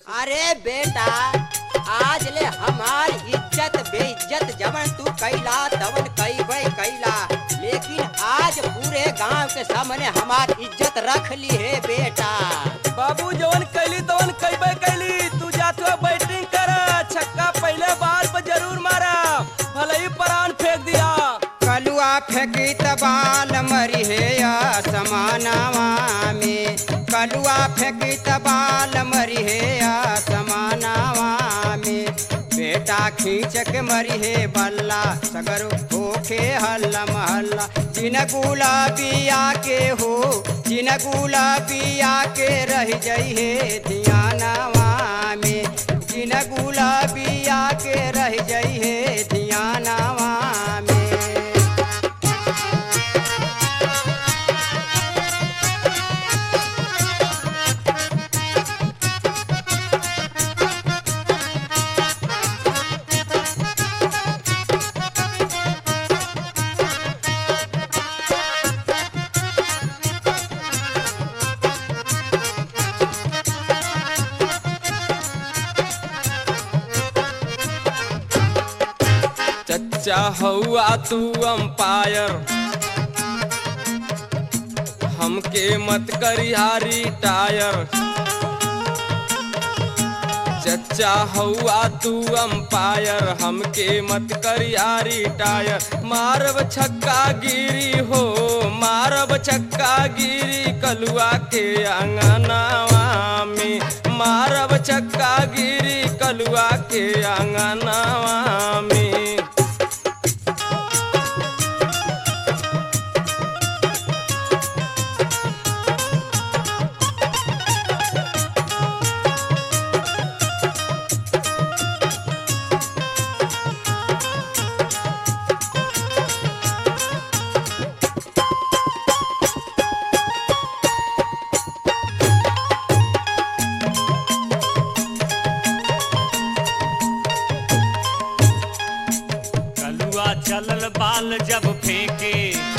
अरे बेटा, आज ले हमार इज्जत बेइज्जत जवन तू कैला तवन कैबे कैला, लेकिन आज पूरे गांव के सामने हमार इज्जत रख ली है बेटा। बाबू जवन कैली तवन कैबे कैली। तू जातो बैटिंग कर, छक्का पहले बाल पर जरूर मारा, भले ही परान फेंक दिया। कलुआ फेंकी तबाल मरी है आसमानवा में, कलुआ फेंकी तबाल मरी है आसमानवा में। बेटा खींच के मरी है बल्ला, सगर होखे हल्ला महल्ला। जिन गुलाबिया के हो, जिन गुलाबिया के रह जाई है धियानवा में, जिन गुलाबिया के रह जाई है धियानवा में। चच्चा हौआ तू अंपायर, हमके मत करिहारी टायर। चच्चा हौआ तू अंपायर, हमके मत करिहारी टायर। मारब छक्का गिरी हो, मारब छक्का गिरी कलुआ के आंगनवा में, मारब छक्का गिरी कलुआ के आंगनवा में। चलल बाल जब फेंके,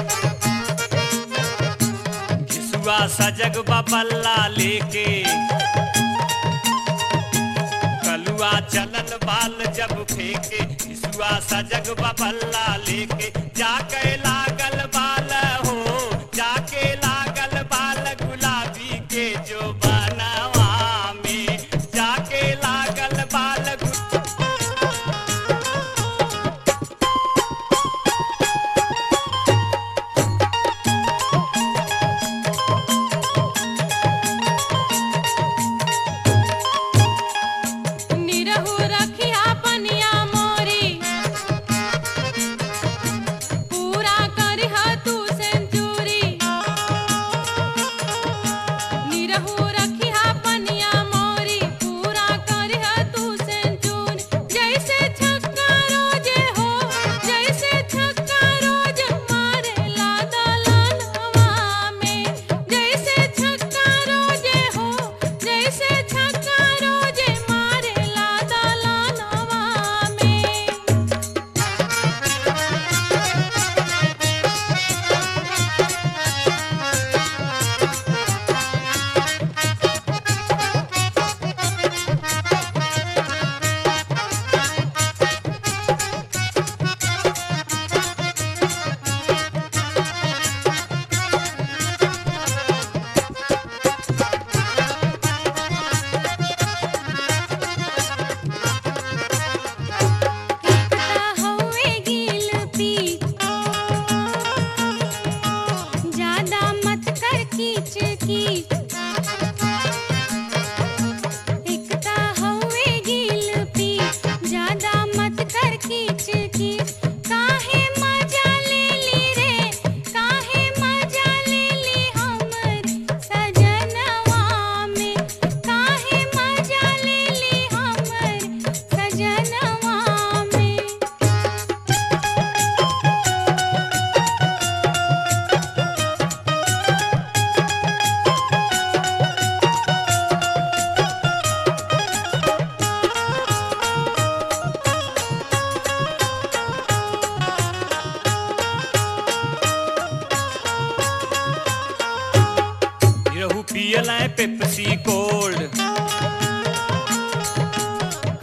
घिसुआ सजग बल्ला लेके। कलुआ चलल बाल जब फेंके, घिसुआ सजग बल्ला लेके। जाके लागल बाल हो, जाके लागल बाल गुलाबी के जो बनवा में, जाके लागल बाल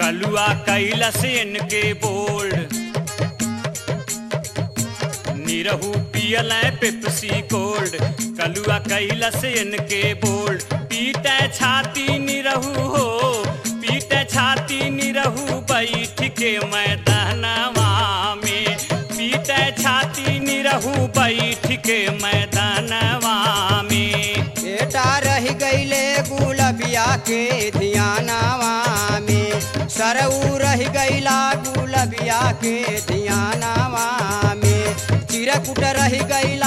कलुआ कैलस इनके बोल्ड निरहू पियल पेप्सी कोल्ड कलुआ कैलस इनके बोल्ड पीटे छाती निरहू हो पीटे छाती निरहू बैठ के मैदानवा में पीटे छाती निरहू बैठ के मैदानवा में बेटा रह गईले गुलबिया के धियानावा में सरऊ रह गईला गुलबिया के धियानावा में चिरकुट रह गईला